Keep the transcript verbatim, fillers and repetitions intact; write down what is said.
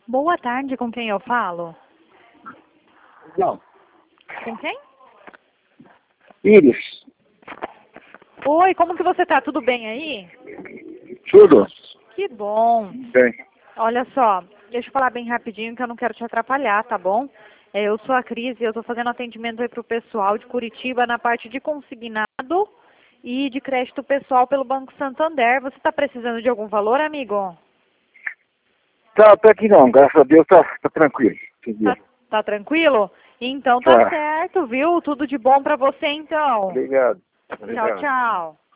Boa tarde, com quem eu falo? Não. Com quem? Íris. Oi, como que você tá? Tudo bem aí? Tudo? Que bom. Bem. Olha só, deixa eu falar bem rapidinho que eu não quero te atrapalhar, tá bom? É, eu sou a Cris e eu tô fazendo atendimento aí pro pessoal de Curitiba na parte de consignado e de crédito pessoal pelo Banco Santander. Você tá precisando de algum valor, amigo? Tá, até que não, graças a Deus tá, tá tranquilo. Tá, tá tranquilo? Então tá Tá. certo, viu? Tudo de bom pra você então. Obrigado. Tchau, Obrigado. tchau.